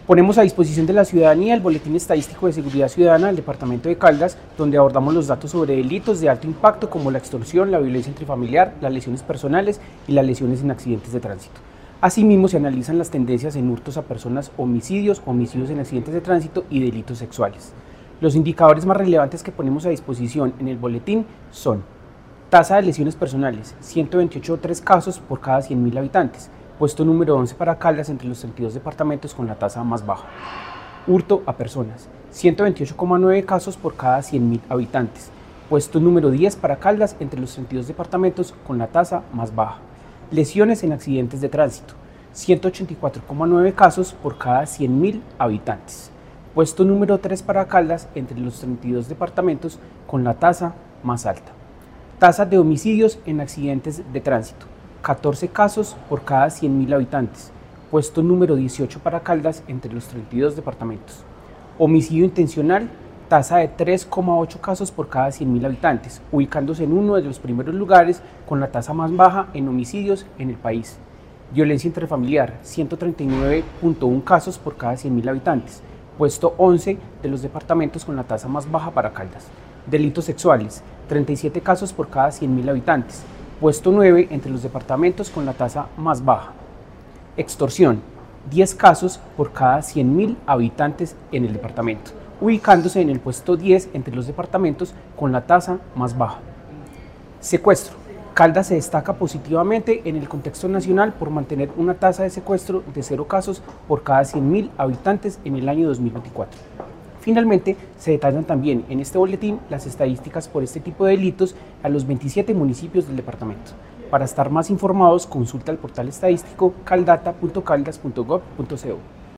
Ponemos a disposición de la ciudadanía el Boletín Estadístico de Seguridad Ciudadana del Departamento de Caldas, donde abordamos los datos sobre delitos de alto impacto como la extorsión, la violencia intrafamiliar, las lesiones personales y las lesiones en accidentes de tránsito. Asimismo, se analizan las tendencias en hurtos a personas, homicidios en accidentes de tránsito y delitos sexuales. Los indicadores más relevantes que ponemos a disposición en el boletín son: tasa de lesiones personales, 128,3 casos por cada 100.000 habitantes, puesto número 11 para Caldas entre los 32 departamentos con la tasa más baja. Hurto a personas, 128,9 casos por cada 100.000 habitantes, puesto número 10 para Caldas entre los 32 departamentos con la tasa más baja. Lesiones en accidentes de tránsito, 184,9 casos por cada 100.000 habitantes, puesto número 3 para Caldas entre los 32 departamentos con la tasa más alta. Tasa de homicidios en accidentes de tránsito, 14 casos por cada 100.000 habitantes, puesto número 18 para Caldas entre los 32 departamentos. Homicidio intencional, tasa de 3,8 casos por cada 100.000 habitantes, ubicándose en uno de los primeros lugares con la tasa más baja en homicidios en el país. Violencia intrafamiliar, 139,1 casos por cada 100.000 habitantes, puesto 11 de los departamentos con la tasa más baja para Caldas. Delitos sexuales, 37 casos por cada 100.000 habitantes, puesto 9 entre los departamentos con la tasa más baja. Extorsión, 10 casos por cada 100.000 habitantes en el departamento, ubicándose en el puesto 10 entre los departamentos con la tasa más baja. Secuestro, Caldas se destaca positivamente en el contexto nacional por mantener una tasa de secuestro de 0 casos por cada 100.000 habitantes en el año 2024. Finalmente, se detallan también en este boletín las estadísticas por este tipo de delitos a los 27 municipios del departamento. Para estar más informados, consulta el portal estadístico caldata.caldas.gov.co.